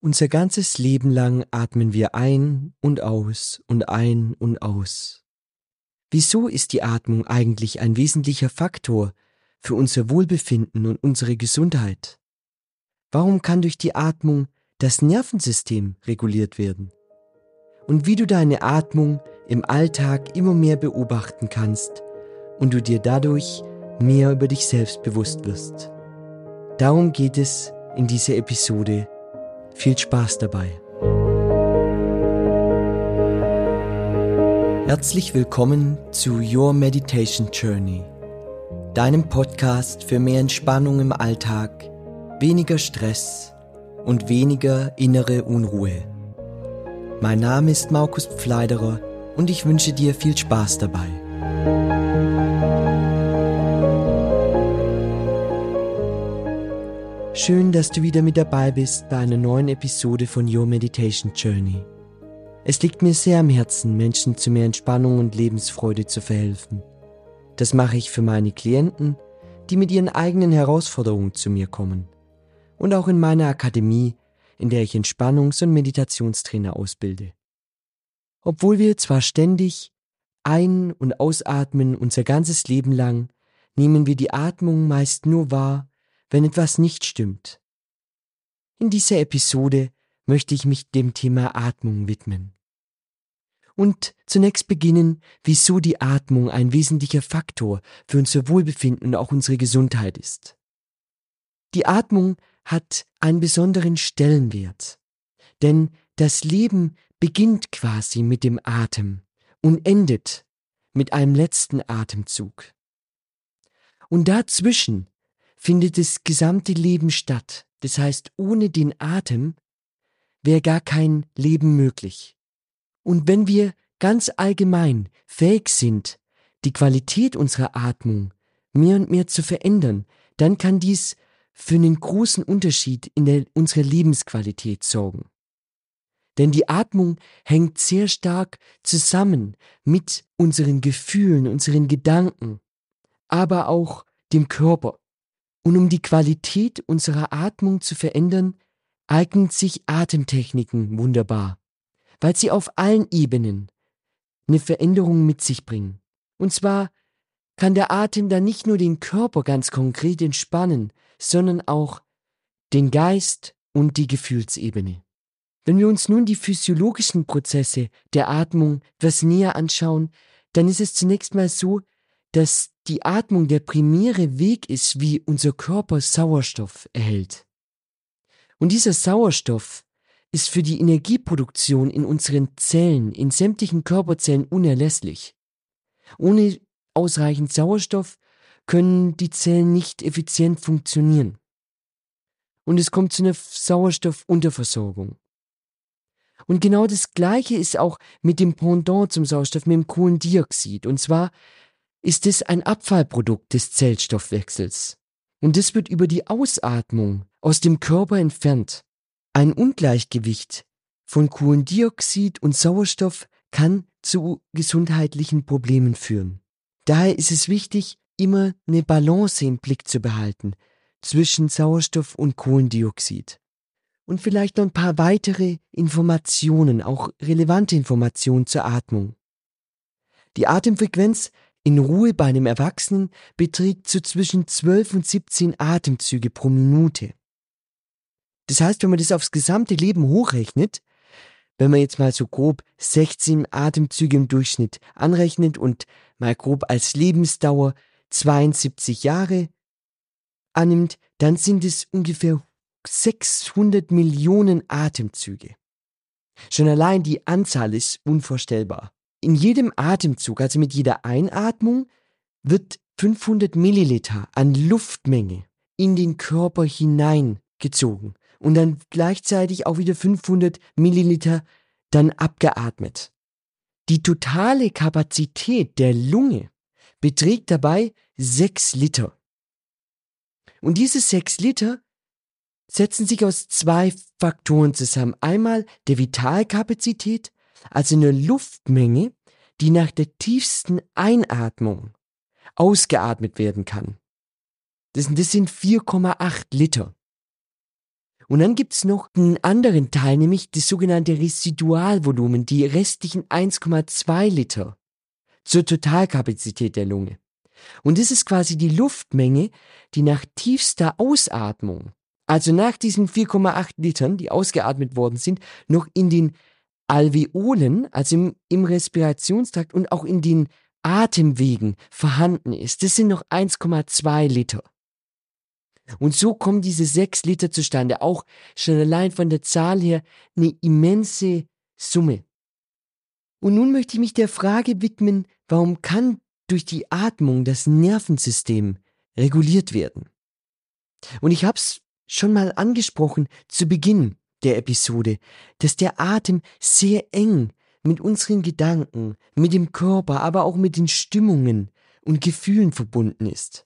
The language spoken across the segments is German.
Unser ganzes Leben lang atmen wir ein und aus und ein und aus. Wieso ist die Atmung eigentlich ein wesentlicher Faktor für unser Wohlbefinden und unsere Gesundheit? Warum kann durch die Atmung das Nervensystem reguliert werden? Und wie du deine Atmung im Alltag immer mehr beobachten kannst und du dir dadurch mehr über dich selbst bewusst wirst. Darum geht es in dieser Episode. Viel Spaß dabei. Herzlich willkommen zu Your Meditation Journey, deinem Podcast für mehr Entspannung im Alltag, weniger Stress und weniger innere Unruhe. Mein Name ist Markus Pfleiderer und ich wünsche dir viel Spaß dabei. Schön, dass du wieder mit dabei bist bei einer neuen Episode von Your Meditation Journey. Es liegt mir sehr am Herzen, Menschen zu mehr Entspannung und Lebensfreude zu verhelfen. Das mache ich für meine Klienten, die mit ihren eigenen Herausforderungen zu mir kommen. Und auch in meiner Akademie, in der ich Entspannungs- und Meditationstrainer ausbilde. Obwohl wir zwar ständig ein- und ausatmen unser ganzes Leben lang, nehmen wir die Atmung meist nur wahr, wenn etwas nicht stimmt. In dieser Episode möchte ich mich dem Thema Atmung widmen. Und zunächst beginnen, wieso die Atmung ein wesentlicher Faktor für unser Wohlbefinden und auch unsere Gesundheit ist. Die Atmung hat einen besonderen Stellenwert, denn das Leben beginnt quasi mit dem Atem und endet mit einem letzten Atemzug. Und dazwischen findet das gesamte Leben statt. Das heißt, ohne den Atem wäre gar kein Leben möglich. Und wenn wir ganz allgemein fähig sind, die Qualität unserer Atmung mehr und mehr zu verändern, dann kann dies für einen großen Unterschied in unserer Lebensqualität sorgen. Denn die Atmung hängt sehr stark zusammen mit unseren Gefühlen, unseren Gedanken, aber auch dem Körper. Und um die Qualität unserer Atmung zu verändern, eignen sich Atemtechniken wunderbar, weil sie auf allen Ebenen eine Veränderung mit sich bringen. Und zwar kann der Atem dann nicht nur den Körper ganz konkret entspannen, sondern auch den Geist und die Gefühlsebene. Wenn wir uns nun die physiologischen Prozesse der Atmung etwas näher anschauen, dann ist es zunächst mal so, dass die Atmung der primäre Weg ist, wie unser Körper Sauerstoff erhält. Und dieser Sauerstoff ist für die Energieproduktion in unseren Zellen, in sämtlichen Körperzellen unerlässlich. Ohne ausreichend Sauerstoff können die Zellen nicht effizient funktionieren. Und es kommt zu einer Sauerstoffunterversorgung. Und genau das Gleiche ist auch mit dem Pendant zum Sauerstoff, mit dem Kohlendioxid. Und zwar ist es ein Abfallprodukt des Zellstoffwechsels. Und das wird über die Ausatmung aus dem Körper entfernt. Ein Ungleichgewicht von Kohlendioxid und Sauerstoff kann zu gesundheitlichen Problemen führen. Daher ist es wichtig, immer eine Balance im Blick zu behalten zwischen Sauerstoff und Kohlendioxid. Und vielleicht noch ein paar weitere Informationen, auch relevante Informationen zur Atmung. Die Atemfrequenz in Ruhe bei einem Erwachsenen beträgt so zwischen 12 und 17 Atemzüge pro Minute. Das heißt, wenn man das aufs gesamte Leben hochrechnet, wenn man jetzt mal so grob 16 Atemzüge im Durchschnitt anrechnet und mal grob als Lebensdauer 72 Jahre annimmt, dann sind es ungefähr 600 Millionen Atemzüge. Schon allein die Anzahl ist unvorstellbar. In jedem Atemzug, also mit jeder Einatmung, wird 500 Milliliter an Luftmenge in den Körper hineingezogen und dann gleichzeitig auch wieder 500 Milliliter dann abgeatmet. Die totale Kapazität der Lunge beträgt dabei 6 Liter. Und diese 6 Liter setzen sich aus 2 Faktoren zusammen. Einmal der Vitalkapazität, also eine Luftmenge, die nach der tiefsten Einatmung ausgeatmet werden kann. Das sind 4,8 Liter. Und dann gibt's noch einen anderen Teil, nämlich das sogenannte Residualvolumen, die restlichen 1,2 Liter zur Totalkapazität der Lunge. Und das ist quasi die Luftmenge, die nach tiefster Ausatmung, also nach diesen 4,8 Litern, die ausgeatmet worden sind, noch in den Alveolen, also im Respirationstrakt und auch in den Atemwegen vorhanden ist. Das sind noch 1,2 Liter. Und so kommen diese 6 Liter zustande, auch schon allein von der Zahl her eine immense Summe. Und nun möchte ich mich der Frage widmen, warum kann durch die Atmung das Nervensystem reguliert werden? Und ich habe es schon mal angesprochen zu Beginn der Episode, dass der Atem sehr eng mit unseren Gedanken, mit dem Körper, aber auch mit den Stimmungen und Gefühlen verbunden ist.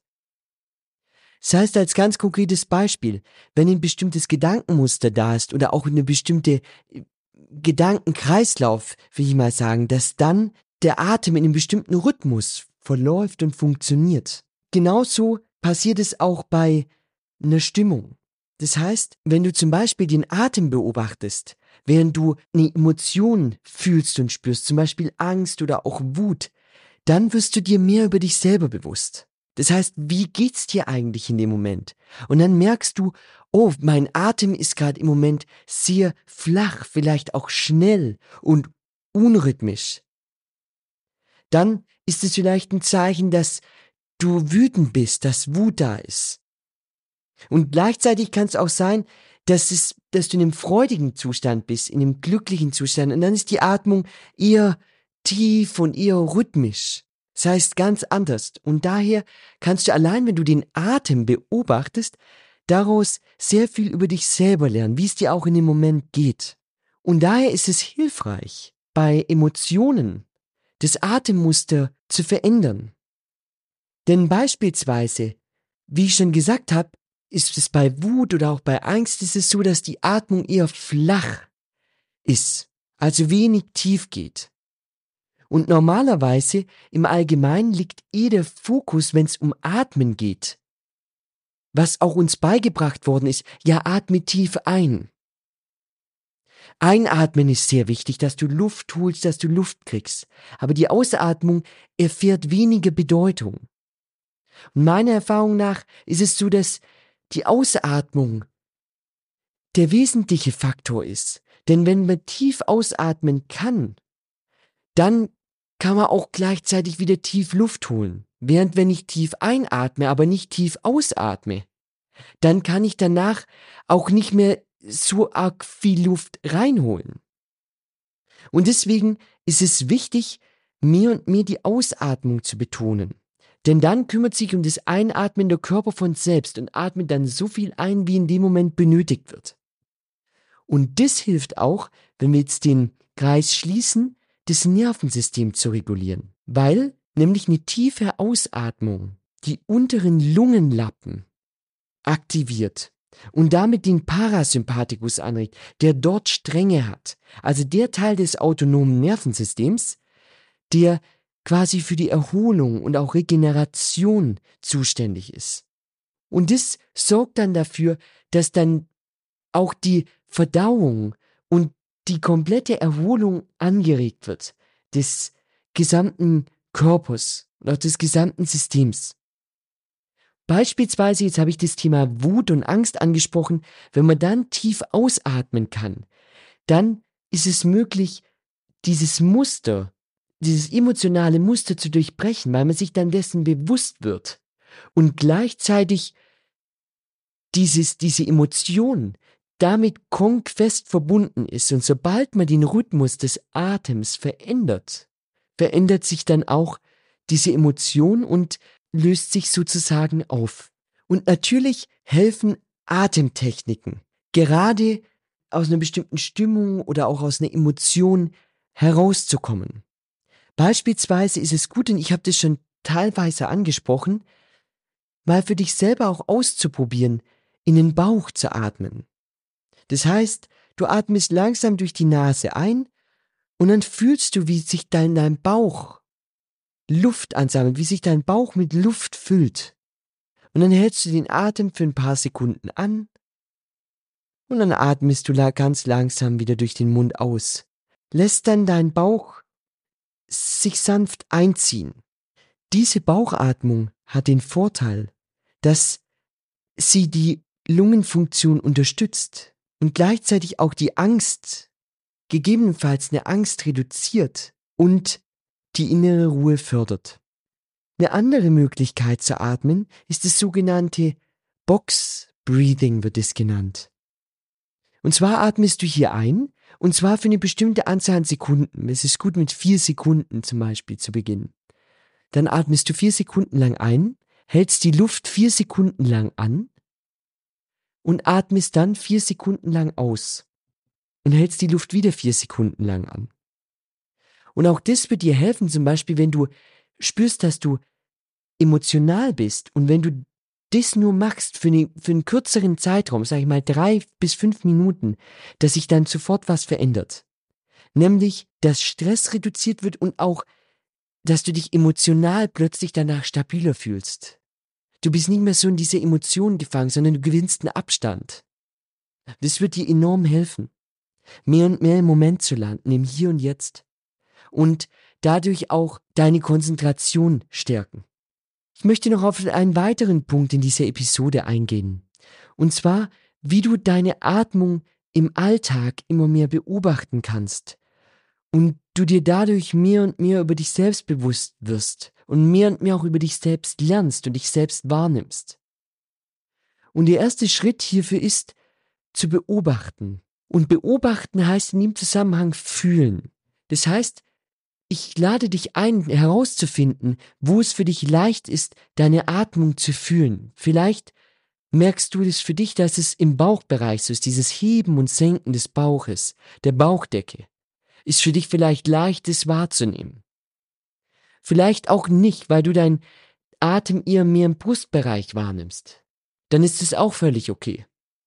Das heißt, als ganz konkretes Beispiel, wenn ein bestimmtes Gedankenmuster da ist oder auch eine bestimmte Gedankenkreislauf, will ich mal sagen, dass dann der Atem in einem bestimmten Rhythmus verläuft und funktioniert. Genauso passiert es auch bei einer Stimmung. Das heißt, wenn du zum Beispiel den Atem beobachtest, während du eine Emotion fühlst und spürst, zum Beispiel Angst oder auch Wut, dann wirst du dir mehr über dich selber bewusst. Das heißt, wie geht's dir eigentlich in dem Moment? Und dann merkst du, oh, mein Atem ist gerade im Moment sehr flach, vielleicht auch schnell und unrhythmisch. Dann ist es vielleicht ein Zeichen, dass du wütend bist, dass Wut da ist. Und gleichzeitig kann es auch sein, dass du in einem freudigen Zustand bist, in einem glücklichen Zustand. Und dann ist die Atmung eher tief und eher rhythmisch. Das heißt ganz anders. Und daher kannst du allein, wenn du den Atem beobachtest, daraus sehr viel über dich selber lernen, wie es dir auch in dem Moment geht. Und daher ist es hilfreich, bei Emotionen das Atemmuster zu verändern. Denn beispielsweise, wie ich schon gesagt habe, ist es bei Wut oder auch bei Angst ist es so, dass die Atmung eher flach ist, also wenig tief geht. Und normalerweise im Allgemeinen liegt der Fokus, wenn es um Atmen geht, was auch uns beigebracht worden ist, ja, atme tief ein. Einatmen ist sehr wichtig, dass du Luft holst, dass du Luft kriegst. Aber die Ausatmung erfährt weniger Bedeutung. Und meiner Erfahrung nach ist es so, dass die Ausatmung der wesentliche Faktor ist. Denn wenn man tief ausatmen kann, dann kann man auch gleichzeitig wieder tief Luft holen. Während wenn ich tief einatme, aber nicht tief ausatme, dann kann ich danach auch nicht mehr so arg viel Luft reinholen. Und deswegen ist es wichtig, mehr und mehr die Ausatmung zu betonen. Denn dann kümmert sich um das Einatmen der Körper von selbst und atmet dann so viel ein, wie in dem Moment benötigt wird. Und das hilft auch, wenn wir jetzt den Kreis schließen, das Nervensystem zu regulieren. Weil nämlich eine tiefe Ausatmung die unteren Lungenlappen aktiviert und damit den Parasympathikus anregt, der dort Stränge hat. Also der Teil des autonomen Nervensystems, der quasi für die Erholung und auch Regeneration zuständig ist. Und das sorgt dann dafür, dass dann auch die Verdauung und die komplette Erholung angeregt wird des gesamten Körpers oder des gesamten Systems. Beispielsweise, jetzt habe ich das Thema Wut und Angst angesprochen, wenn man dann tief ausatmen kann, dann ist es möglich, dieses Muster, dieses emotionale Muster zu durchbrechen, weil man sich dann dessen bewusst wird und gleichzeitig diese Emotion damit konkret verbunden ist. Und sobald man den Rhythmus des Atems verändert, verändert sich dann auch diese Emotion und löst sich sozusagen auf. Und natürlich helfen Atemtechniken, gerade aus einer bestimmten Stimmung oder auch aus einer Emotion herauszukommen. Beispielsweise ist es gut, und ich habe das schon teilweise angesprochen, mal für dich selber auch auszuprobieren, in den Bauch zu atmen. Das heißt, du atmest langsam durch die Nase ein und dann fühlst du, wie sich dein Bauch Luft ansammelt, wie sich dein Bauch mit Luft füllt. Und dann hältst du den Atem für ein paar Sekunden an Und dann atmest du ganz langsam wieder durch den Mund aus. Lässt dann deinen Bauch sich sanft einziehen. Diese Bauchatmung hat den Vorteil, dass sie die Lungenfunktion unterstützt und gleichzeitig auch die Angst, gegebenenfalls eine Angst reduziert und die innere Ruhe fördert. Eine andere Möglichkeit zu atmen ist das sogenannte Box Breathing, wird es genannt. Und zwar atmest du hier ein, und zwar für eine bestimmte Anzahl an Sekunden. Es ist gut, mit 4 Sekunden zum Beispiel zu beginnen. Dann atmest du 4 Sekunden lang ein, hältst die Luft 4 Sekunden lang an und atmest dann 4 Sekunden lang aus und hältst die Luft wieder 4 Sekunden lang an. Und auch das wird dir helfen, zum Beispiel, wenn du spürst, dass du emotional bist und wenn du das nur machst für einen kürzeren Zeitraum, sag ich mal 3 bis 5 Minuten, dass sich dann sofort was verändert. Nämlich, dass Stress reduziert wird und auch, dass du dich emotional plötzlich danach stabiler fühlst. Du bist nicht mehr so in diese Emotionen gefangen, sondern du gewinnst einen Abstand. Das wird dir enorm helfen, mehr und mehr im Moment zu landen, im Hier und Jetzt. Und dadurch auch deine Konzentration stärken. Ich möchte noch auf einen weiteren Punkt in dieser Episode eingehen. Und zwar, wie du deine Atmung im Alltag immer mehr beobachten kannst und du dir dadurch mehr und mehr über dich selbst bewusst wirst und mehr auch über dich selbst lernst und dich selbst wahrnimmst. Und der erste Schritt hierfür ist, zu beobachten. Und beobachten heißt in dem Zusammenhang fühlen. Das heißt, ich lade dich ein, herauszufinden, wo es für dich leicht ist, deine Atmung zu fühlen. Vielleicht merkst du das für dich, dass es im Bauchbereich so ist, dieses Heben und Senken des Bauches, der Bauchdecke. Ist für dich vielleicht leicht, das wahrzunehmen. Vielleicht auch nicht, weil du deinen Atem eher mehr im Brustbereich wahrnimmst. Dann ist es auch völlig okay.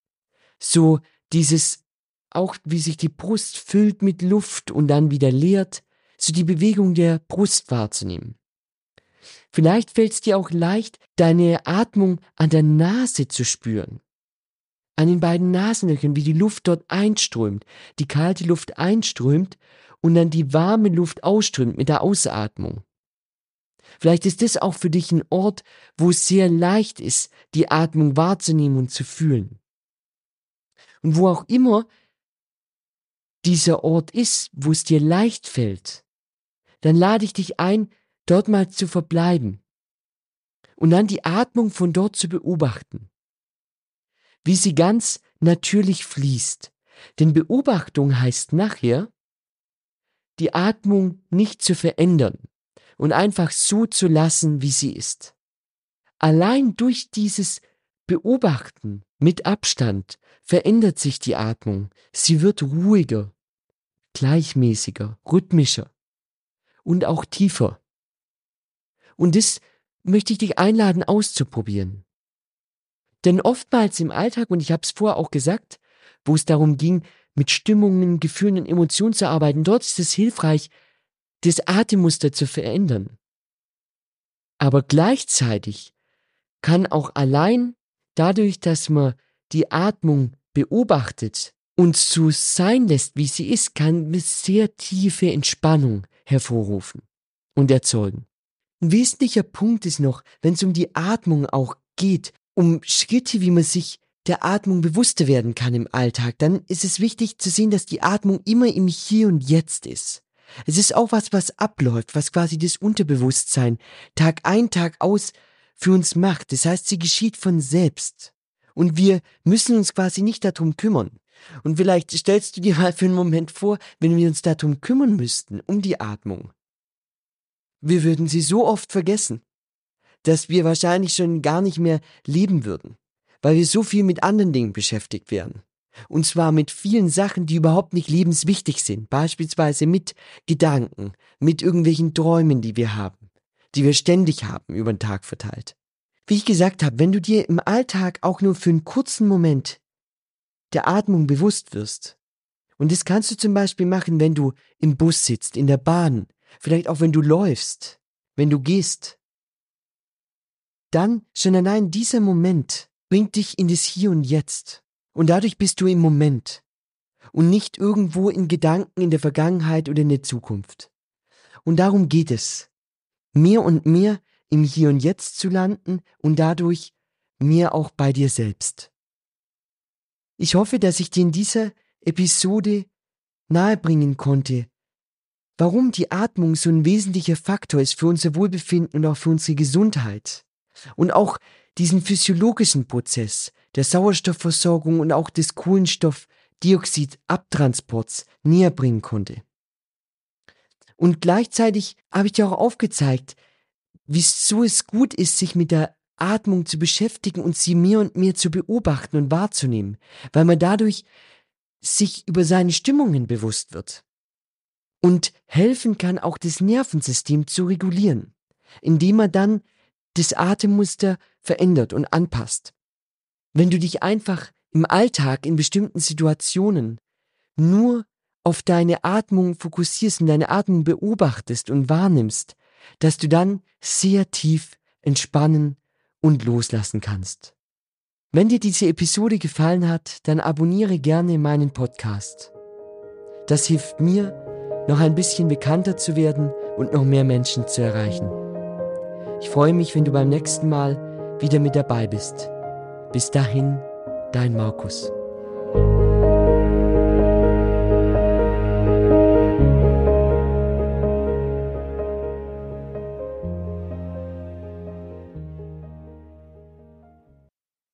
So dieses, auch wie sich die Brust füllt mit Luft und dann wieder leert, so die Bewegung der Brust wahrzunehmen. Vielleicht fällt es dir auch leicht, deine Atmung an der Nase zu spüren. An den beiden Nasenlöchern, wie die Luft dort einströmt, die kalte Luft einströmt und dann die warme Luft ausströmt mit der Ausatmung. Vielleicht ist das auch für dich ein Ort, wo es sehr leicht ist, die Atmung wahrzunehmen und zu fühlen. Und wo auch immer dieser Ort ist, wo es dir leicht fällt, dann lade ich dich ein, dort mal zu verbleiben und dann die Atmung von dort zu beobachten, wie sie ganz natürlich fließt. Denn Beobachtung heißt nachher, die Atmung nicht zu verändern und einfach so zu lassen, wie sie ist. Allein durch dieses Beobachten mit Abstand verändert sich die Atmung. Sie wird ruhiger, gleichmäßiger, rhythmischer und auch tiefer. Und das möchte ich dich einladen, auszuprobieren. Denn oftmals im Alltag, und ich habe es vorher auch gesagt, wo es darum ging, mit Stimmungen, Gefühlen und Emotionen zu arbeiten, dort ist es hilfreich, das Atemmuster zu verändern. Aber gleichzeitig kann auch allein dadurch, dass man die Atmung beobachtet und so sein lässt, wie sie ist, kann eine sehr tiefe Entspannung hervorrufen und erzeugen. Ein wesentlicher Punkt ist noch, wenn es um die Atmung auch geht, um Schritte, wie man sich der Atmung bewusster werden kann im Alltag, dann ist es wichtig zu sehen, dass die Atmung immer im Hier und Jetzt ist. Es ist auch was abläuft, was quasi das Unterbewusstsein Tag ein, Tag aus für uns macht. Das heißt, sie geschieht von selbst. Und wir müssen uns quasi nicht darum kümmern. Und vielleicht stellst du dir mal für einen Moment vor, wenn wir uns darum kümmern müssten, um die Atmung. Wir würden sie so oft vergessen, dass wir wahrscheinlich schon gar nicht mehr leben würden, weil wir so viel mit anderen Dingen beschäftigt wären. Und zwar mit vielen Sachen, die überhaupt nicht lebenswichtig sind, beispielsweise mit Gedanken, mit irgendwelchen Träumen, die wir haben, die wir ständig haben, über den Tag verteilt. Wie ich gesagt habe, wenn du dir im Alltag auch nur für einen kurzen Moment der Atmung bewusst wirst, und das kannst du zum Beispiel machen, wenn du im Bus sitzt, in der Bahn, vielleicht auch wenn du läufst, wenn du gehst, dann schon allein dieser Moment bringt dich in das Hier und Jetzt. Und dadurch bist du im Moment und nicht irgendwo in Gedanken in der Vergangenheit oder in der Zukunft. Und darum geht es, mehr und mehr im Hier und Jetzt zu landen und dadurch mehr auch bei dir selbst. Ich hoffe, dass ich dir in dieser Episode nahebringen konnte, warum die Atmung so ein wesentlicher Faktor ist für unser Wohlbefinden und auch für unsere Gesundheit. Und auch diesen physiologischen Prozess der Sauerstoffversorgung und auch des Kohlenstoffdioxidabtransports näher bringen konnte. Und gleichzeitig habe ich dir auch aufgezeigt, wieso es gut ist, sich mit der Atmung zu beschäftigen und sie mehr und mehr zu beobachten und wahrzunehmen, weil man dadurch sich über seine Stimmungen bewusst wird und helfen kann, auch das Nervensystem zu regulieren, indem man dann das Atemmuster verändert und anpasst. Wenn du dich einfach im Alltag in bestimmten Situationen nur auf deine Atmung fokussierst und deine Atmung beobachtest und wahrnimmst, dass du dann sehr tief entspannen und loslassen kannst. Wenn dir diese Episode gefallen hat, dann abonniere gerne meinen Podcast. Das hilft mir, noch ein bisschen bekannter zu werden und noch mehr Menschen zu erreichen. Ich freue mich, wenn du beim nächsten Mal wieder mit dabei bist. Bis dahin, dein Markus.